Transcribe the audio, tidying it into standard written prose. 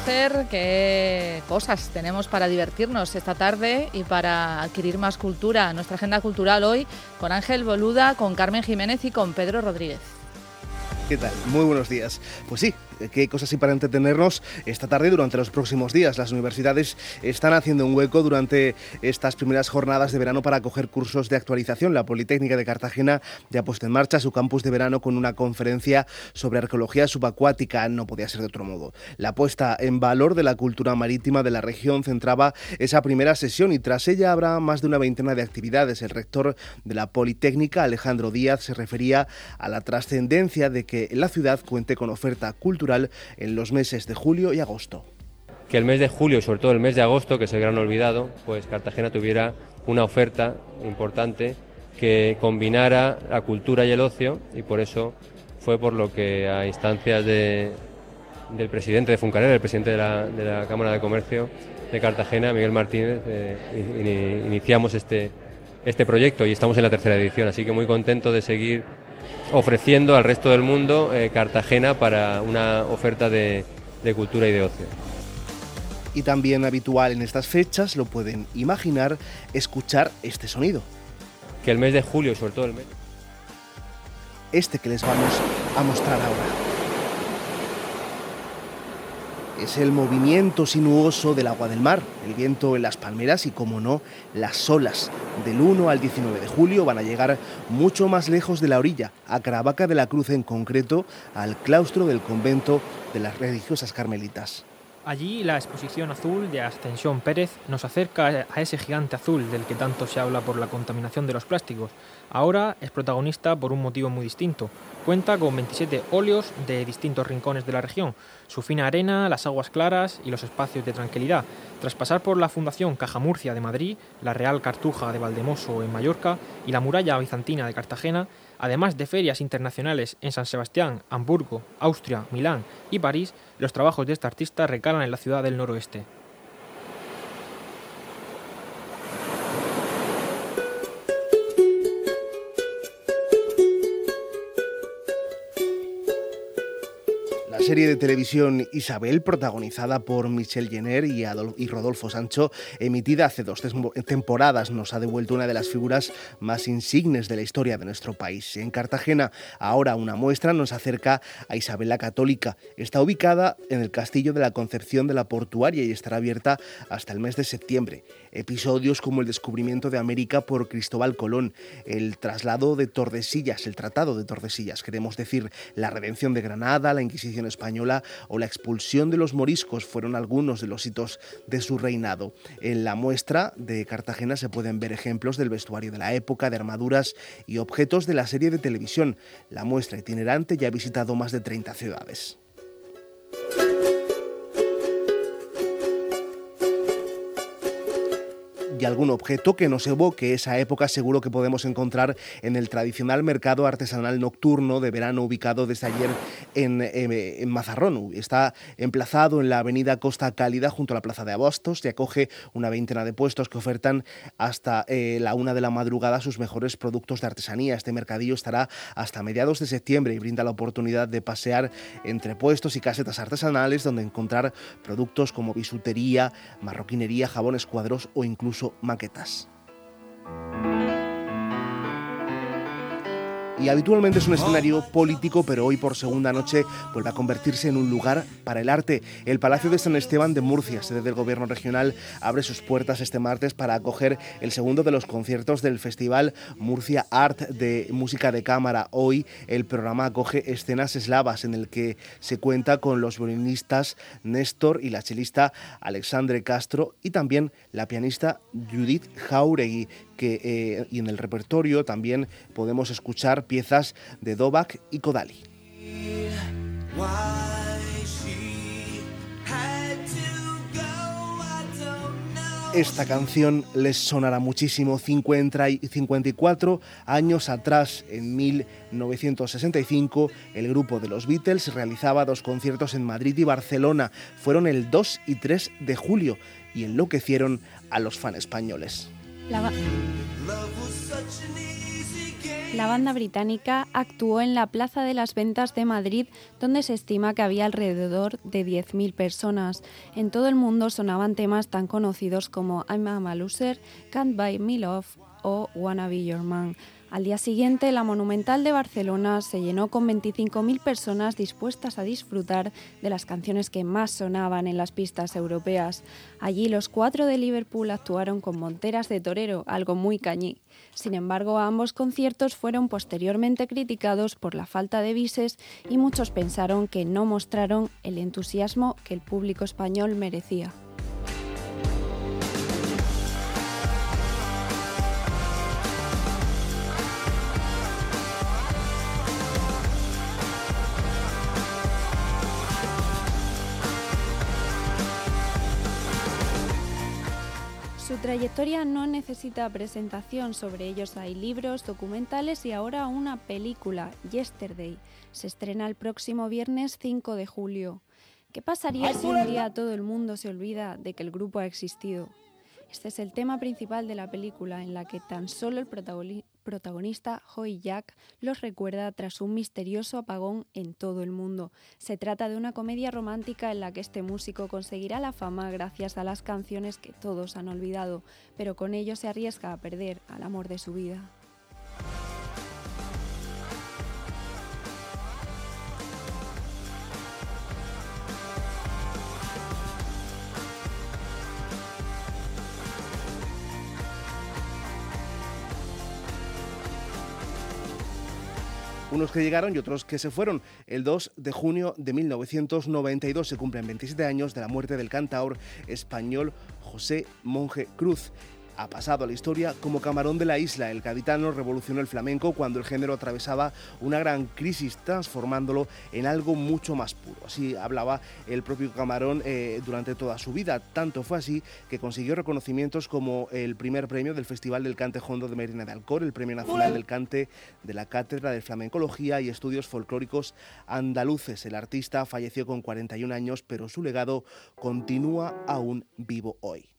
conocer qué cosas tenemos para divertirnos esta tarde y para adquirir más cultura. Nuestra agenda cultural hoy con Ángel Boluda, con Carmen Jiménez y con Pedro Rodríguez. ¿Qué tal? Muy buenos días. Pues sí, qué cosas hay para entretenernos esta tarde y durante los próximos días. Las universidades están haciendo un hueco durante estas primeras jornadas de verano para acoger cursos de actualización. La Politécnica de Cartagena ya ha puesto en marcha su campus de verano con una conferencia sobre arqueología subacuática. No podía ser de otro modo. La puesta en valor de la cultura marítima de la región centraba esa primera sesión y tras ella habrá más de una veintena de actividades. El rector de la Politécnica, Alejandro Díaz, se refería a la trascendencia de que la ciudad cuente con oferta cultural en los meses de julio y agosto. Que el mes de julio y sobre todo el mes de agosto, que es el gran olvidado, pues Cartagena tuviera una oferta importante que combinara la cultura y el ocio, y por eso fue por lo que a instancias del presidente de Funcanel, el presidente de la Cámara de Comercio de Cartagena, Miguel Martínez, iniciamos este proyecto y estamos en la tercera edición, así que muy contento de seguir ofreciendo al resto del mundo Cartagena para una oferta de cultura y de ocio. Y también habitual en estas fechas, lo pueden imaginar, escuchar este sonido. Que el mes de julio, sobre todo el mes... Este que les vamos a mostrar ahora. Es el movimiento sinuoso del agua del mar, el viento en las palmeras y, como no, las olas. Del 1 al 19 de julio van a llegar mucho más lejos de la orilla, a Caravaca de la Cruz en concreto, al claustro del convento de las religiosas carmelitas. Allí la exposición azul de Ascensión Pérez nos acerca a ese gigante azul del que tanto se habla por la contaminación de los plásticos. Ahora es protagonista por un motivo muy distinto. Cuenta con 27 óleos de distintos rincones de la región, su fina arena, las aguas claras y los espacios de tranquilidad. Tras pasar por la Fundación Caja Murcia de Madrid, la Real Cartuja de Valdemoso en Mallorca y la Muralla Bizantina de Cartagena, además de ferias internacionales en San Sebastián, Hamburgo, Austria, Milán y París, los trabajos de este artista recalan en la ciudad del noroeste. La serie de televisión Isabel, protagonizada por Michelle Jenner y Rodolfo Sancho, emitida hace 2 temporadas, nos ha devuelto una de las figuras más insignes de la historia de nuestro país. En Cartagena, ahora una muestra nos acerca a Isabel la Católica. Está ubicada en el Castillo de la Concepción de la Portuaria y estará abierta hasta el mes de septiembre. Episodios como el descubrimiento de América por Cristóbal Colón, el traslado de Tordesillas, el Tratado de Tordesillas, queremos decir, la redención de Granada, la Inquisición española o la expulsión de los moriscos fueron algunos de los hitos de su reinado. En la muestra de Cartagena se pueden ver ejemplos del vestuario de la época, de armaduras y objetos de la serie de televisión. La muestra itinerante ya ha visitado más de 30 ciudades. Y algún objeto que nos evoque esa época seguro que podemos encontrar en el tradicional mercado artesanal nocturno de verano ubicado desde ayer en Mazarrón. Está emplazado en la avenida Costa Cálida junto a la Plaza de Abastos y acoge una veintena de puestos que ofertan hasta la 1 de la madrugada sus mejores productos de artesanía. Este mercadillo estará hasta mediados de septiembre y brinda la oportunidad de pasear entre puestos y casetas artesanales donde encontrar productos como bisutería, marroquinería, jabones, cuadros o incluso maquetas. Y habitualmente es un escenario político, pero hoy por segunda noche vuelve a convertirse en un lugar para el arte. El Palacio de San Esteban de Murcia, sede del Gobierno regional, abre sus puertas este martes para acoger el segundo de los conciertos del Festival Murcia Art de Música de Cámara. Hoy el programa acoge Escenas Eslavas, en el que se cuenta con los violinistas Néstor y la chelista Alexandre Castro y también la pianista Judith Jauregui, y en el repertorio también podemos escuchar piezas de Dvořák y Kodály. Esta canción les sonará muchísimo. 54 años atrás, en 1965, el grupo de los Beatles realizaba 2 conciertos en Madrid y Barcelona. Fueron el 2 y 3 de julio y enloquecieron a los fans españoles. La banda británica actuó en la Plaza de las Ventas de Madrid, donde se estima que había alrededor de 10.000 personas. En todo el mundo sonaban temas tan conocidos como I'm a Loser, Can't Buy Me Love o Wanna Be Your Man. Al día siguiente, la Monumental de Barcelona se llenó con 25.000 personas dispuestas a disfrutar de las canciones que más sonaban en las pistas europeas. Allí los 4 de Liverpool actuaron con monteras de torero, algo muy cañí. Sin embargo, ambos conciertos fueron posteriormente criticados por la falta de bises y muchos pensaron que no mostraron el entusiasmo que el público español merecía. Su trayectoria no necesita presentación, sobre ellos hay libros, documentales y ahora una película, Yesterday. Se estrena el próximo viernes 5 de julio. ¿Qué pasaría si un día todo el mundo se olvida de que el grupo ha existido? Este es el tema principal de la película, en la que tan solo el protagonista, Joey Jack, los recuerda tras un misterioso apagón en todo el mundo. Se trata de una comedia romántica en la que este músico conseguirá la fama gracias a las canciones que todos han olvidado, pero con ello se arriesga a perder al amor de su vida. Unos que llegaron y otros que se fueron. El 2 de junio de 1992 se cumplen 27 años de la muerte del cantaor español José Monje Cruz. Ha pasado a la historia como Camarón de la Isla. El gaditano revolucionó el flamenco cuando el género atravesaba una gran crisis, transformándolo en algo mucho más puro. Así hablaba el propio Camarón durante toda su vida. Tanto fue así que consiguió reconocimientos como el primer premio del Festival del Cante Jondo de Medina de Alcor, el Premio Nacional del Cante de la Cátedra de Flamencología y Estudios Folclóricos Andaluces. El artista falleció con 41 años, pero su legado continúa aún vivo hoy.